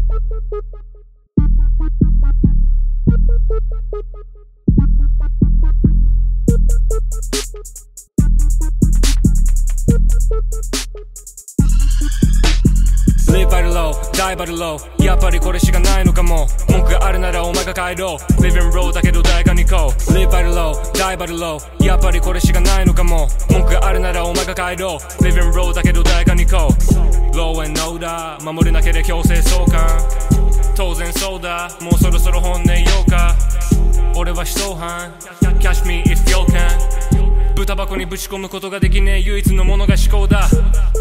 Live by the low, die by the low やっぱりこれしかないのかも文句があるならお前が帰ろう Living row だけど誰かに行こう Live by the low, die by the low やっぱりこれしかないのかも文句があるならお前が帰ろう Living row だけど誰かに行こう Low and no だ守れなければ強制送還当然そうだもうそろそろ本音言おうか俺は人犯 Catch me if you can 豚箱にぶち込むことができねえ唯一のものが思考だ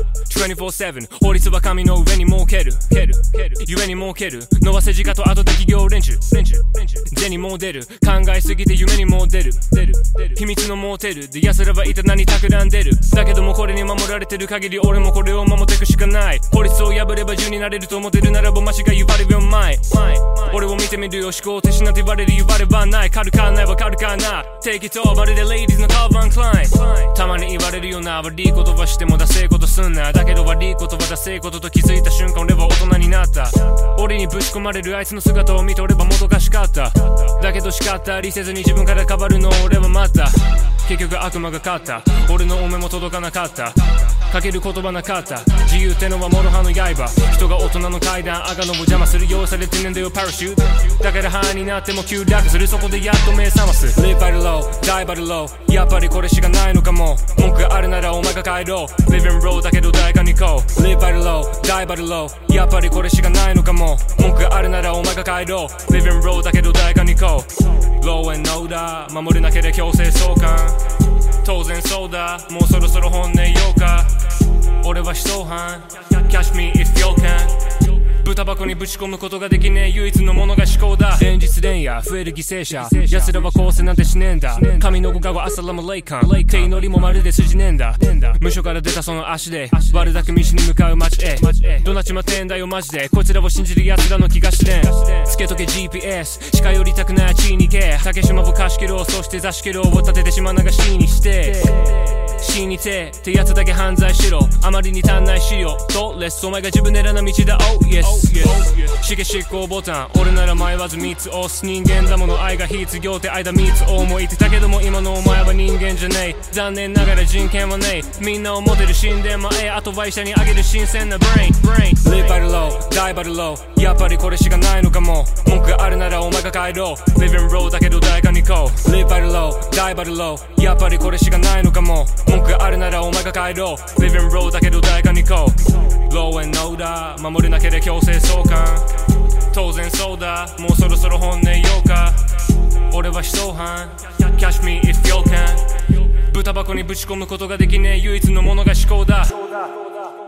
24/7 法律は神の上に設けるゆえに設けるのは政治家と後で企業連中銭にも出る考えすぎて夢にも出る秘密のモーテルで奴らはいた何企んでるだけどもこれに守られてる限り俺もこれを守っていくしかない法律を破れば自由になれると思ってるならば間違い言われるよ前俺を見てみるよ思考停止なんて言われる言わればない軽かないわかるかな Take it all まるで Ladies のカーバンクラインたまに言われるよな悪いことはしてもダセいことすんなだけど悪いことはダセいことと気づいた瞬間俺は大人になった俺にぶち込まれるあいつの姿を見て俺はもどかしかっただけど叱ったりせずに自分から変わるのを俺は待った結局悪魔が勝った俺のお目も届かなかったかける言葉なかった自由ってのは諸刃の刃人が大人の階段赤のを邪魔するようされてねんだよパラシュートだから範囲になっても急落するそこでやっと目覚ます Live by the low, die by the low やっぱりこれしかないのかも文句があるならお前が帰ろう Living row だけど誰かに行こう Live by the low, die by the low やっぱりこれしかないのかも文句があるならお前が帰ろう Living row だけど誰かに行こう Low and no だ守れなければ強制送還当然そうだもうそろそろ本音言おうか俺は人犯 Catch me if you can 豚箱にぶち込むことができねえ唯一のものが思考だ連日連夜増える犠牲者奴らは構成なんてしねえんだ神のご加護アッサラムレイカン手祈りもまるで筋ねえんだ無所から出たその足で割るだけ道に向かう街へどなちまってんだよマジでこいつらを信じる奴らの気がしてんつけとけ GPS 近寄りたくない地に行け竹島を貸し切ろうそして座敷ろを立てて島流しにして死にてってやつだけ犯罪しろあまりに足んない資料とレスお前が自分で選んだ道だ Oh yes しげ執行ボタン俺なら迷わず3つ押す人間だもの愛が必要って間3つ思いてたけども今のお前は人間じゃねえ残念ながら人権はねえみんなを持てる神殿前あとは医者にあげる新鮮なブレイン Live by the low, die by the low やっぱりこれしかないのかも文句があるならお前が帰ろう Living row だけど誰かに行こう Live by the low, die by the low やっぱりこれしかないのかも文句があるならお前が帰ろう Living row だけど誰かに行こう Low and no だ守れなければ強制送還当然そうだもうそろそろ本音言おうか俺は人犯 Catch me if you can 豚箱にぶち込むことができねえ唯一のものが思考だ